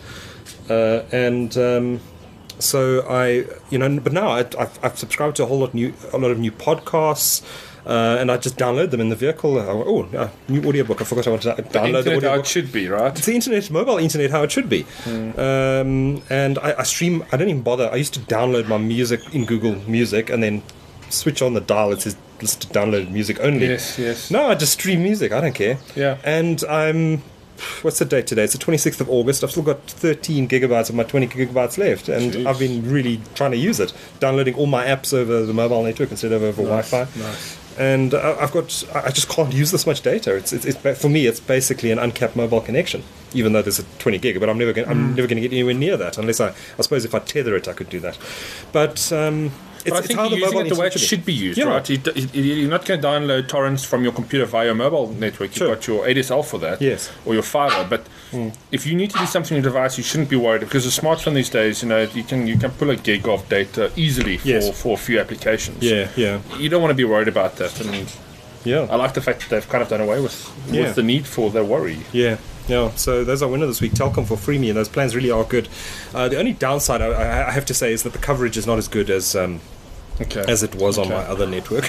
so but now I've subscribed to a lot of new podcasts. And I just download them in the vehicle. New audiobook. I forgot I wanted to download the audiobook. How it should be, right? It's the internet, mobile internet, how it should be. And I stream. I don't even bother. I used to download my music in Google Music and then switch on the dial. It says listen to downloaded music only. Yes. No, I just stream music. I don't care. Yeah. And what's the date today? It's the 26th of August. I've still got 13 gigabytes of my 20 gigabytes left, and Jeez. I've been really trying to use it, downloading all my apps over the mobile network instead of over Wi-Fi. Nice. And I just can't use this much data. It's for me, it's basically an uncapped mobile connection. Even though there's a 20 gig, but I'm never going to get anywhere near that unless I suppose if I tether it, I could do that. But I think you're using it the way it should be used, right? You're not going to download torrents from your computer via your mobile network. You've got your ADSL for that, yes, or your fiber. But if you need to do something on your device, you shouldn't be worried because the smartphone these days, you can pull a gig of data easily for a few applications. Yeah. You don't want to be worried about that, and yeah, I like the fact that they've kind of done away with the need for the worry. Yeah. So those are winner this week. Telkom for Freeme, and those plans really are good. The only downside I have to say is that the coverage is not as good as it was on my other network.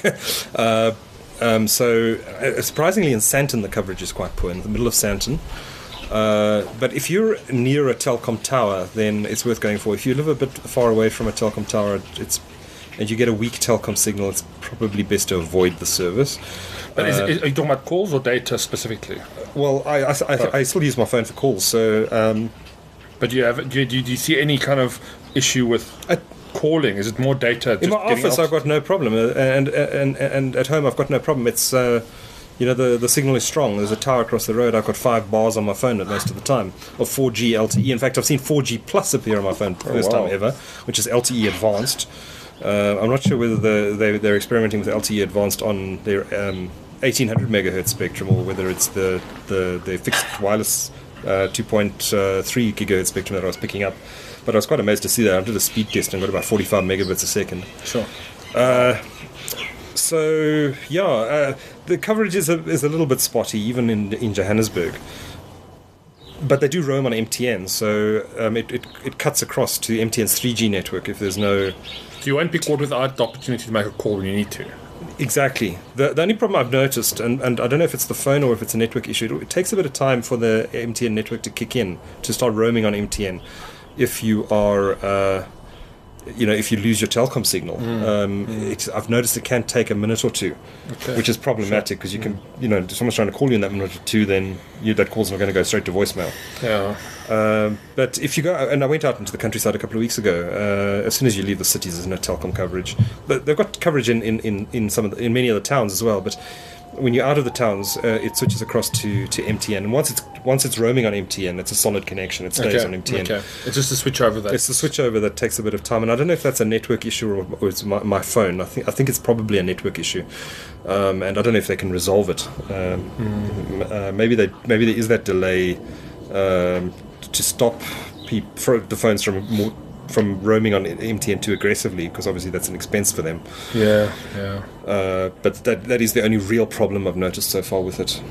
Surprisingly, in Sandton the coverage is quite poor, in the middle of Sandton. But if you're near a Telkom tower, then it's worth going for. If you live a bit far away from a Telkom tower, and you get a weak Telkom signal, it's probably best to avoid the service. But are you talking about calls or data specifically? Well, I still use my phone for calls. So, but do you see any kind of issue with calling? Is it more data? In my office, I've got no problem, and at home, I've got no problem. It's the signal is strong. There's a tower across the road. I've got 5 bars on my phone at most of the time of 4G LTE. In fact, I've seen 4G Plus appear on my phone for the first time ever, which is LTE Advanced. I'm not sure whether they're experimenting with LTE Advanced on their 1800 megahertz spectrum or whether it's the fixed wireless 2.3 gigahertz spectrum that I was picking up. But I was quite amazed to see that. I did a speed test and got about 45 megabits a second. Sure. The coverage is a little bit spotty, even in Johannesburg. But they do roam on MTN, so it cuts across to MTN's 3G network if there's no... So you won't be caught without the opportunity to make a call when you need to. Exactly. The only problem I've noticed, and I don't know if it's the phone or if it's a network issue, it takes a bit of time for the MTN network to kick in, to start roaming on MTN. If you are, if you lose your Telkom signal, I've noticed it can take a minute or two, which is problematic because you can, if someone's trying to call you in that minute or two, then that call's not going to go straight to voicemail. Yeah. But if you go, and I went out into the countryside a couple of weeks ago. As soon as you leave the cities, there's no Telkom coverage. But they've got coverage in many other towns as well. But when you're out of the towns, it switches across to MTN, and once it's roaming on MTN, it's a solid connection. It stays on MTN. Okay. It's just a switch over. It's the switch over that takes a bit of time, and I don't know if that's a network issue or it's my phone. I think it's probably a network issue, and I don't know if they can resolve it. Maybe there is that delay to stop the phones from roaming on MTN too aggressively, because obviously that's an expense for them. Yeah. But that is the only real problem I've noticed so far with it.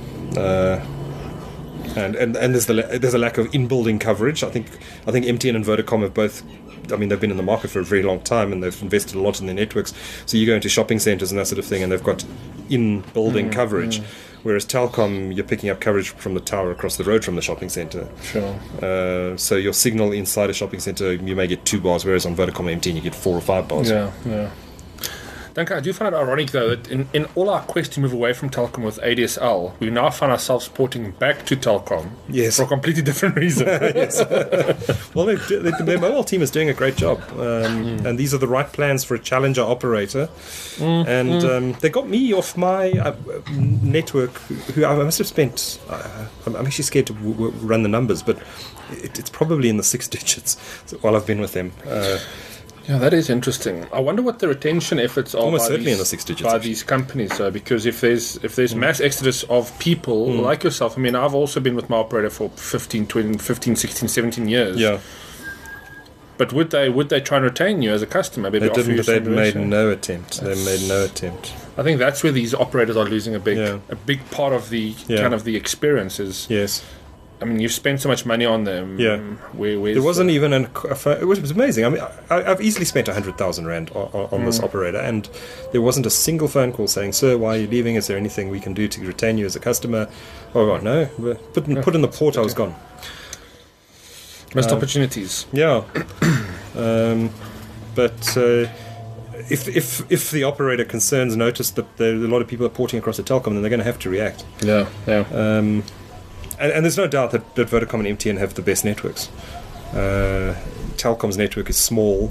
And there's a lack of in-building coverage. I think MTN and Vodacom have both. I mean, they've been in the market for a very long time, and they've invested a lot in their networks. So you go into shopping centres and that sort of thing, and they've got in-building coverage. Whereas Telkom, you're picking up coverage from the tower across the road from the shopping centre. Sure. So your signal inside a shopping centre, you may get 2 bars, whereas on Vodacom and MTN, you get 4 or 5 bars. Yeah. Duncan, I do find it ironic, though, that in all our quest to move away from Telkom with ADSL, we now find ourselves porting back to Telkom Yes. for a completely different reason. Well, their mobile team is doing a great job, and these are the right plans for a challenger operator. And they got me off my network, who I must have spent. I'm actually scared to run the numbers, but it's probably in the 6 digits while I've been with them. Yeah, that is interesting. I wonder what the retention efforts are Almost by certainly these, in the 6 digits, by actually. these companies, though, because if there's mass exodus of people like yourself, I mean, I've also been with my operator for 15, 16, 17 years. Yeah, But would they try and retain you as a customer? Maybe they offer didn't, you but they some made relation? no attempt. They made no attempt. I think that's where these operators are losing a big part of the Yeah. kind of the experience is. Yes. I mean, you've spent so much money on them. Yeah. Where's There wasn't even a phone. It was amazing. I mean, I've easily spent 100,000 rand on this operator, and there wasn't a single phone call saying, "Sir, why are you leaving? Is there anything we can do to retain you as a customer?" Oh no, put in the port. I was gone. missed opportunities. Yeah, but if the operator concerns notice that there are a lot of people are porting across the Telkom, then they're going to have to react. Yeah, yeah. And there's no doubt that Vodacom and MTN have the best networks. Telkom's network is small,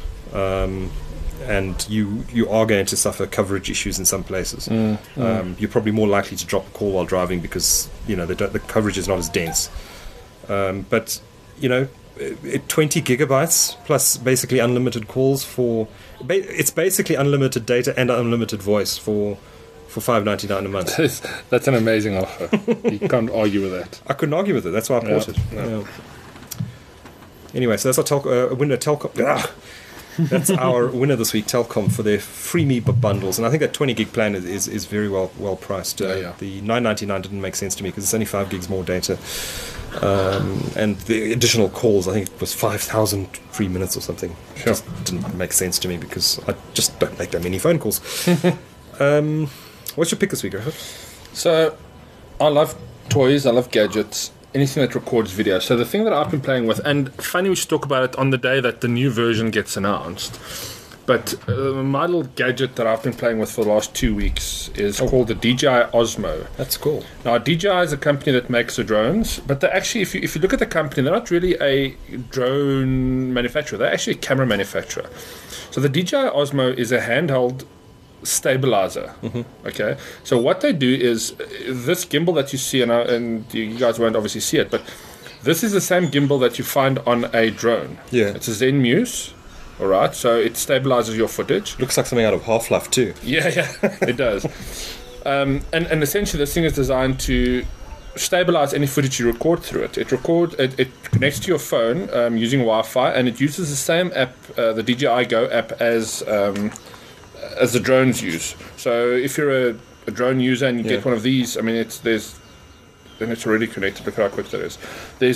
and you are going to suffer coverage issues in some places. You're probably more likely to drop a call while driving because the coverage is not as dense. But 20 gigabytes plus basically unlimited calls it's basically unlimited data and unlimited voice for $5.99 a month. That's an amazing offer. You can't argue with that. I couldn't argue with it. That's why I bought it. Yeah. Anyway, so that's our winner Telkom. That's our winner this week, Telkom, for their freebie bundles, and I think that 20 gig plan is very well priced. Yeah. The $9.99 didn't make sense to me because it's only 5 gigs more data, and the additional calls I think it was 5,000 free minutes or something. Sure. Just didn't make sense to me because I just don't make that many phone calls. What's your pick this week, Griffith? So, I love toys, I love gadgets, anything that records video. So the thing that I've been playing with, and funny we should talk about it on the day that the new version gets announced, but my little gadget that I've been playing with for the last 2 weeks is called the DJI Osmo. That's cool. Now, DJI is a company that makes the drones, but they're actually, if you look at the company, they're not really a drone manufacturer. They're actually a camera manufacturer. So the DJI Osmo is a handheld stabilizer. Okay, so what they do is this gimbal that you see, and you guys won't obviously see it, but this is the same gimbal that you find on a drone. Yeah. It's a Zen Muse. All right, so it stabilizes your footage. Looks like something out of Half-Life 2. Yeah, it does. And essentially, this thing is designed to stabilize any footage you record through it. It connects to your phone using Wi-Fi, and it uses the same app, the DJI Go app, as the drones use. So if you're a drone user and you get one of these, I mean, then it's already connected. Look how quick that is.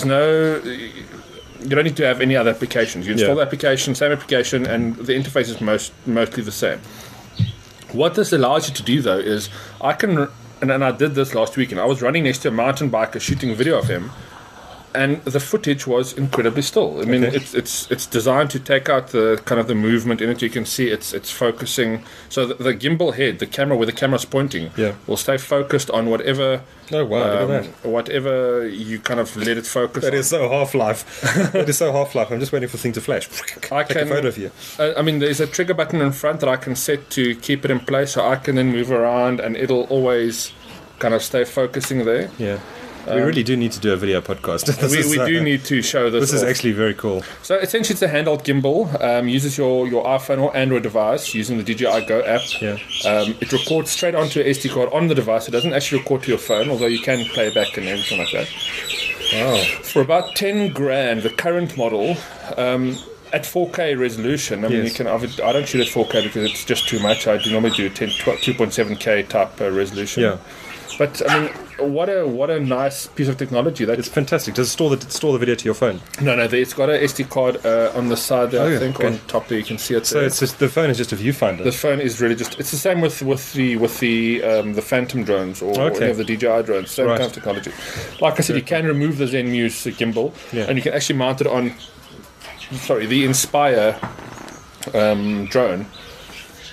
You don't need to have any other applications. You install the application, same application, and the interface is mostly the same. What this allows you to do, though, is I can, and I did this last week, and I was running next to a mountain biker shooting a video of him, and the footage was incredibly still. I mean, it's designed to take out the kind of the movement in it. You can see it's focusing. So the gimbal head, the camera where the camera's pointing, will stay focused on whatever. Oh wow! Look at that. Whatever you kind of let it focus. That on. is so Half-Life. That is so Half-Life. I'm just waiting for the thing to flash. Take a photo of you. I mean, there's a trigger button in front that I can set to keep it in place, so I can then move around, and it'll always kind of stay focusing there. Yeah. We really do need to do a video podcast. We do need to show this. This is off. actually very cool. So essentially, it's a handheld gimbal. Uses your iPhone or Android device using the DJI Go app. Yeah. It records straight onto an SD card on the device. It doesn't actually record to your phone, although you can play back and everything like that. Wow. For about 10 grand, the current model. At 4K resolution, I mean, you can. I don't shoot at 4K because it's just too much. I do normally do 2.7K type resolution. Yeah. But I mean, what a nice piece of technology. It's fantastic. Does it store the video to your phone? No, it's got an SD card on the side there. I think on top there you can see it. So it's just the phone is just a viewfinder. The phone is really just. It's the same with the Phantom drones or any of the DJI drones. Same kind of technology. Like I said, you can remove the Zen Muse gimbal, and you can actually mount it on. The Inspire drone.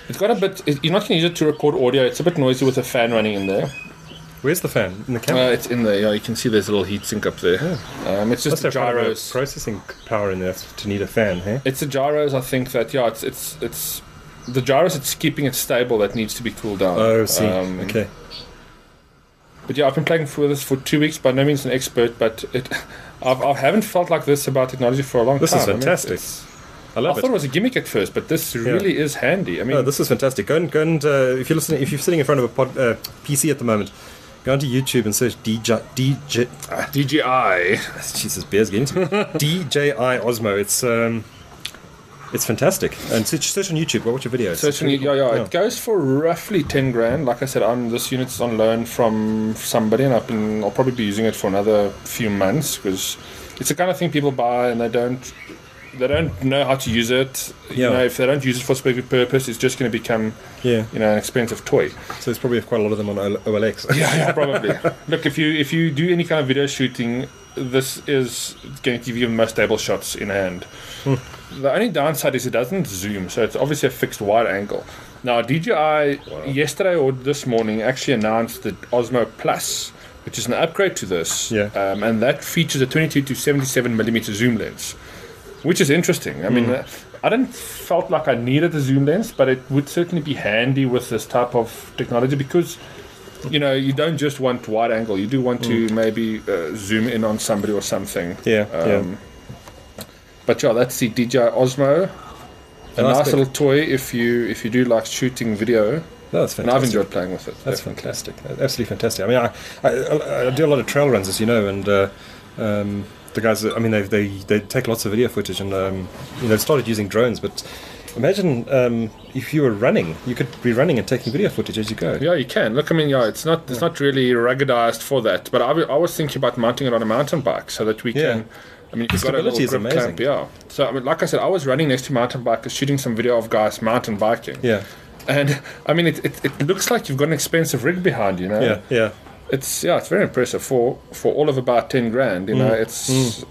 It's got a bit. You're not going to use it to record audio. It's a bit noisy with a fan running in there. Where's the fan? In the camera? It's in there. Yeah, you can see there's a little heat sink up there. It's just the gyros. Processing power in there to need a fan, hey? It's the gyros. I think that it's the gyros. It's keeping it stable that needs to be cooled down. Oh, I see. Okay. But yeah, I've been playing with this for 2 weeks. By no means an expert, but I haven't felt like this about technology for a long time. This is fantastic. I love it. I thought it was a gimmick at first, but this really is handy. I mean, this is fantastic. Go and if you're sitting in front of a PC at the moment, go onto YouTube and search DJI. Jesus, beer's getting to me. DJI Osmo. It's fantastic. And search on YouTube. Watch a video. It goes for roughly 10 grand. Like I said, this unit's on loan from somebody, and I'll probably be using it for another few months because it's the kind of thing people buy and they don't know how to use it. You know, if they don't use it for a specific purpose, it's just going to become an expensive toy. So there's probably quite a lot of them on OLX. yeah, probably. Look, if you do any kind of video shooting, this is going to give you the most stable shots in hand. The only downside is it doesn't zoom, so it's obviously a fixed wide angle. Now, DJI yesterday or this morning actually announced the Osmo Plus, which is an upgrade to this, and that features a 22 to 77 millimeter zoom lens, which is interesting. I mean, I didn't felt like I needed a zoom lens, but it would certainly be handy with this type of technology because, you know, you don't just want wide angle. You do want to maybe zoom in on somebody or something. But yeah, that's the DJI Osmo. A nice little toy if you do like shooting video. No, that's fantastic. And I've enjoyed playing with it. That's fantastic. Absolutely fantastic. I mean, I do a lot of trail runs, as you know, and the guys, I mean, they take lots of video footage, and they've started using drones. But imagine if you were running, you could be running and taking video footage as you go. Yeah, you can. Look, I mean, it's not really ruggedized for that. But I was thinking about mounting it on a mountain bike so that we can. I mean, you've got a little grip clamp, So, I mean, like I said, I was running next to mountain bikers, shooting some video of guys mountain biking. Yeah. And, I mean, it looks like you've got an expensive rig behind, you know? Yeah. It's very impressive for all of about 10 grand. You know, it's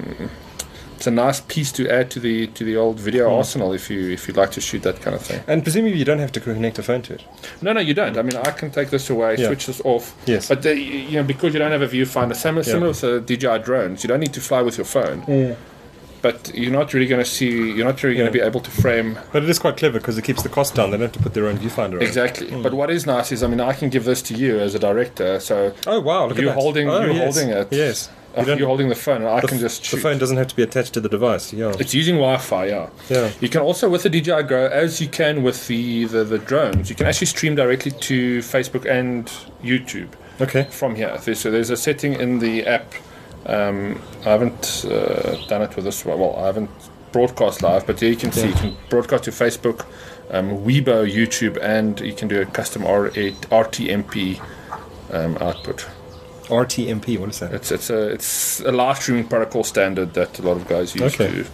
a nice piece to add to the old video arsenal if you'd like to shoot that kind of thing. And presumably you don't have to connect a phone to it. No, you don't. I mean, I can take this away, switch this off. Yes. But because you don't have a viewfinder, similar to DJI drones, you don't need to fly with your phone. But you're not really going to see. You're not really going to be able to frame. But it is quite clever because it keeps the cost down. They don't have to put their own viewfinder on. Exactly. But what is nice is, I mean, I can give this to you as a director. So oh wow, look at that. Holding it. Yes. You're holding the phone, and I can just shoot. The phone doesn't have to be attached to the device. Yeah. It's using Wi-Fi. Yeah. You can also with the DJI Go, as you can with the drones, you can actually stream directly to Facebook and YouTube. Okay. From here, so there's a setting in the app. I haven't done it with this one. Well, I haven't broadcast live, but there you can see you can broadcast to Facebook, Weibo, YouTube, and you can do a custom RTMP output. RTMP, what is that? It's a live streaming protocol standard that a lot of guys use. Okay.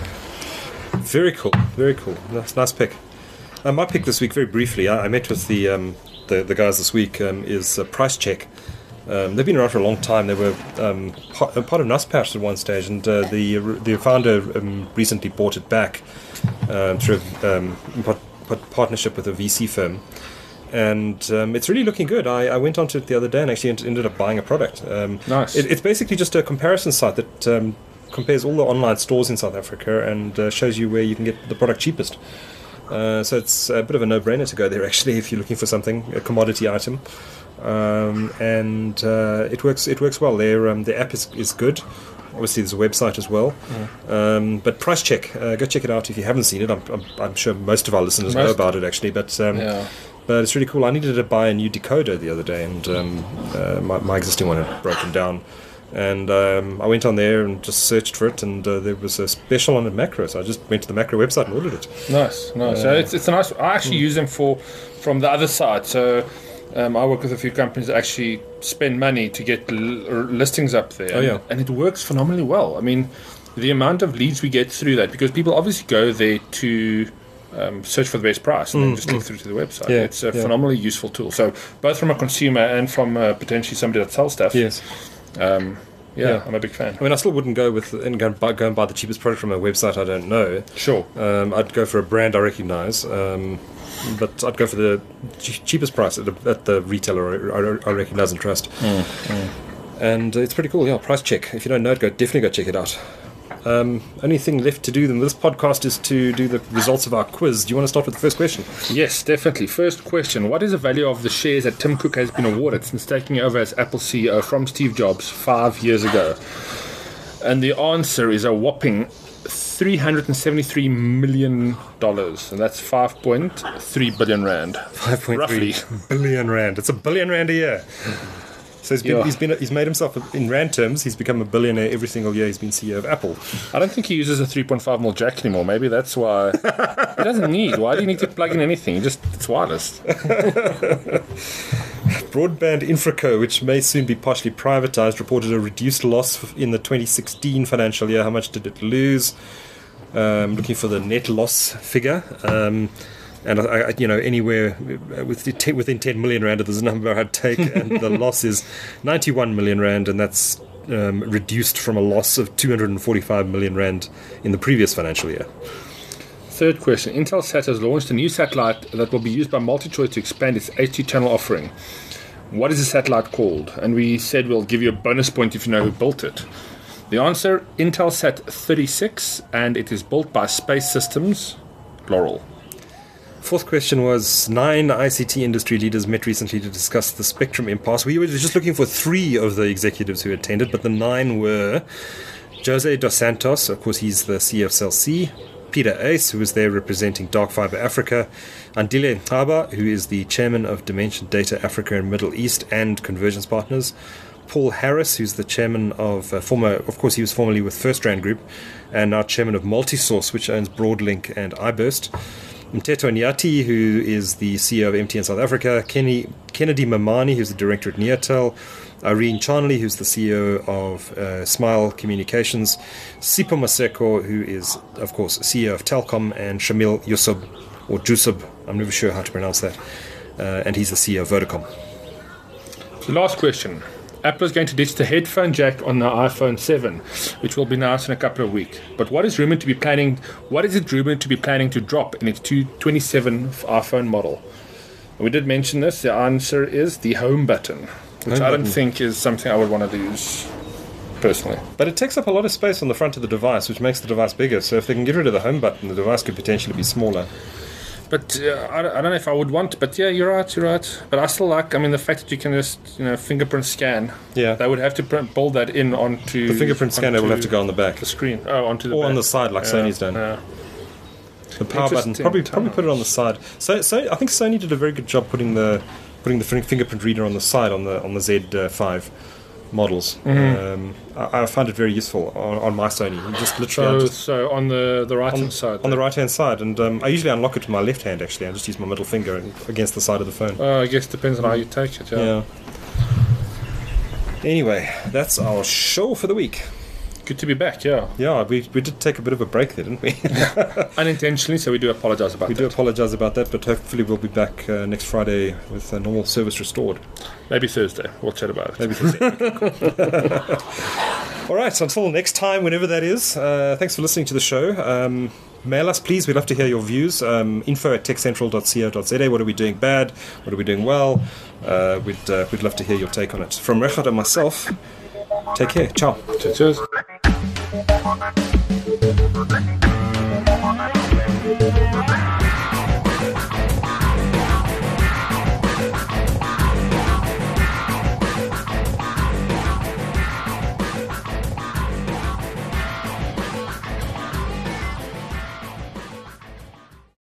Very cool. Nice pick. My pick this week, very briefly, I met with the guys this week. Is Price Check. They've been around for a long time. They were part of Naspers at one stage, and the founder recently bought it back through a partnership with a VC firm. And it's really looking good. I went onto it the other day and actually ended up buying a product. Nice. It's basically just a comparison site that compares all the online stores in South Africa and shows you where you can get the product cheapest. So it's a bit of a no-brainer to go there, actually, if you're looking for something, a commodity item. And it works well. The app is good. Obviously, there's a website as well. But Price Check, go check it out if you haven't seen it. I'm sure most of our listeners know about it, actually. But it's really cool. I needed to buy a new decoder the other day, and my existing one had broken down. And I went on there and just searched for it, and there was a special on the macro, so I just went to the macro website and ordered it. Nice. So it's a nice. I actually use them from the other side. So I work with a few companies that actually spend money to get listings up there, and it works phenomenally well. I mean, the amount of leads we get through that, because people obviously go there to search for the best price and then just click through to the website. It's a phenomenally useful tool. So both from a consumer and from potentially somebody that sells stuff. Yes. Yeah, I'm a big fan. I mean, I still wouldn't go go and buy the cheapest product from a website I don't know. Sure. I'd go for a brand I recognise, but I'd go for the cheapest price at the retailer I recognise and trust. And it's pretty cool. Yeah, price check. If you don't know it, definitely go check it out. Only thing left to do in this podcast is to do the results of our quiz. Do you want to start with the first question? Yes, definitely. First question. What is the value of the shares that Tim Cook has been awarded since taking over as Apple CEO from Steve Jobs 5 years ago? And the answer is a whopping $373 million. And that's 5.3 billion rand. 5.3 Roughly. billion rand. It's $1 billion a year. So he's made himself, in rand terms, he's become a billionaire every single year he's been CEO of Apple. I don't think he uses a 3.5mm jack anymore. Maybe that's why. He doesn't need. Why do you need to plug in anything? It's wireless. Broadband Infraco, which may soon be partially privatized, reported a reduced loss in the 2016 financial year. How much did it lose? Looking for the net loss figure. And anywhere within 10 million rand is the number I'd take, and the loss is 91 million rand, and that's reduced from a loss of 245 million rand in the previous financial year. Third question. Intelsat has launched a new satellite that will be used by MultiChoice to expand its HD channel offering. What is the satellite called? And we said we'll give you a bonus point if you know who built it. The answer, Intelsat 36, and it is built by Space Systems, Laurel. Fourth question was 9 ICT industry leaders met recently to discuss the spectrum impasse. We were just looking for 3 of the executives who attended, but the 9 were Jose Dos Santos, of course he's the CEO of Cell C, Peter Ace, who was there representing Dark Fiber Africa, Andile Ntaba, who is the chairman of Dimension Data Africa and Middle East and Convergence Partners, Paul Harris, who's the chairman of he was formerly with FirstRand Group, and now chairman of Multisource, which owns Broadlink and iBurst. Mteto Nyati, who is the CEO of MTN South Africa, Kennedy Mamani, who's the director at Neotel, Irene Charnley, who's the CEO of Smile Communications, Sipho Maseko, who is, of course, CEO of Telkom, and Shamil Yusub, or Jusub, I'm never sure how to pronounce that, and he's the CEO of Vodacom. The last question. Apple is going to ditch the headphone jack on the iPhone 7, which will be announced in a couple of weeks. But what is it rumored to be planning to drop in its 27th iPhone model? We did mention this. The answer is the home button, which I don't think is something I would want to lose personally. But it takes up a lot of space on the front of the device, which makes the device bigger. So if they can get rid of the home button, the device could potentially be smaller. But I don't know if I would want. But yeah, you're right. But I still like. I mean, the fact that you can just fingerprint scan. Yeah. They would have to build that in onto the fingerprint scanner. Will have to go on the back, the screen. Oh, onto the or back. On the side, like Sony's done. Yeah. The power button probably put it on the side. So I think Sony did a very good job putting the fingerprint reader on the side on the Z5 models. Mm-hmm. I find it very useful on my Sony. You just literally so on the right hand side. On the right hand side, and I usually unlock it with my left hand. Actually, I just use my middle finger against the side of the phone. I guess it depends on how you take it. Yeah. Anyway, that's our show for the week. Good to be back, yeah. Yeah, we did take a bit of a break there, didn't we? Unintentionally, so we do apologise about that. We do apologise about that, but hopefully we'll be back next Friday with normal service restored. Maybe Thursday. We'll chat about it. Maybe Thursday. All right, so until next time, whenever that is, thanks for listening to the show. Mail us, please. We'd love to hear your views. info@techcentral.co.za. What are we doing bad? What are we doing well? We'd love to hear your take on it. From Regardt and myself, take care. Ciao. Cheers.